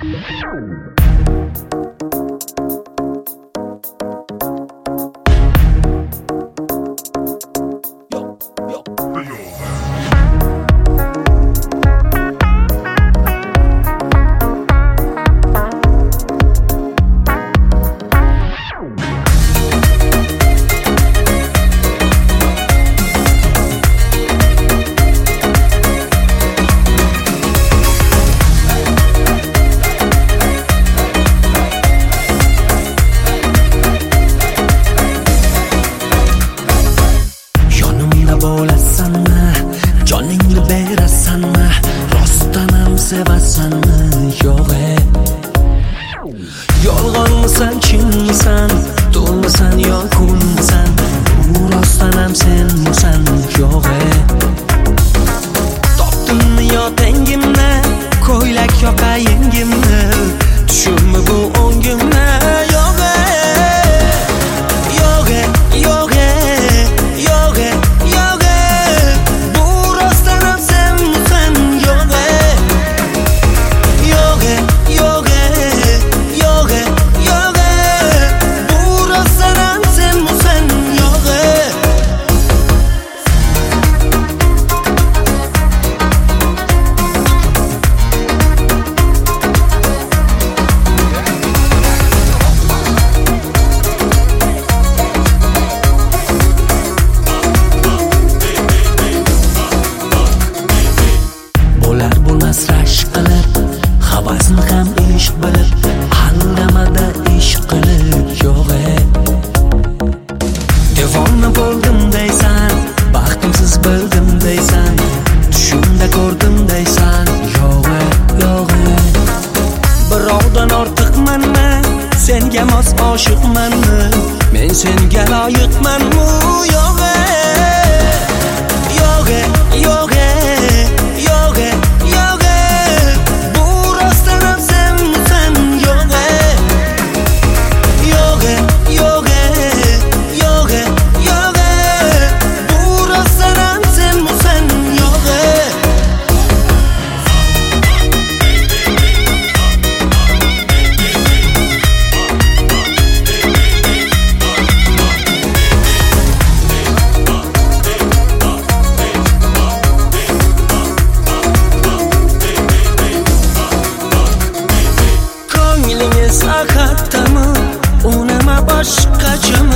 Yolg'onmisan, chinmisan, to'lmisan yo kunmisan, bu rostdanam senmisan yo'g'e. Topdimmi yo tengimni, ko'ylak yoqa yengimni, tushimmi bu o'ngimni yo'g'e. Yo'g'e, yo'g'e, yo'g'e, yo'g'e, bu rostdanam senmisan yo'g'e. Yo'g'e, yo'g'e, rashk qilib, havasni ham ishq bilib, aldamada ishq qilib yo'g'e. Devona bo'ldim deysan, baxtimsiz bildim deysan, tushimda ko'rdim deysan yo'g'e, yo'g'e. Birovdan ortiqmanmi, senga mos oshiqmanmi, men senga loyiqmanmi yo'g'e. Yo'g'e, yo'g'e, yo'g'e, yo'g'e, bu rostdanam senmisan yo'g'e. Yo'g'e, yo'g'e, yo'g'e, yo'g'e, bu rostdanam senmisan yo'g'e. Ko'nglingiz axatdami, unama boshqachami?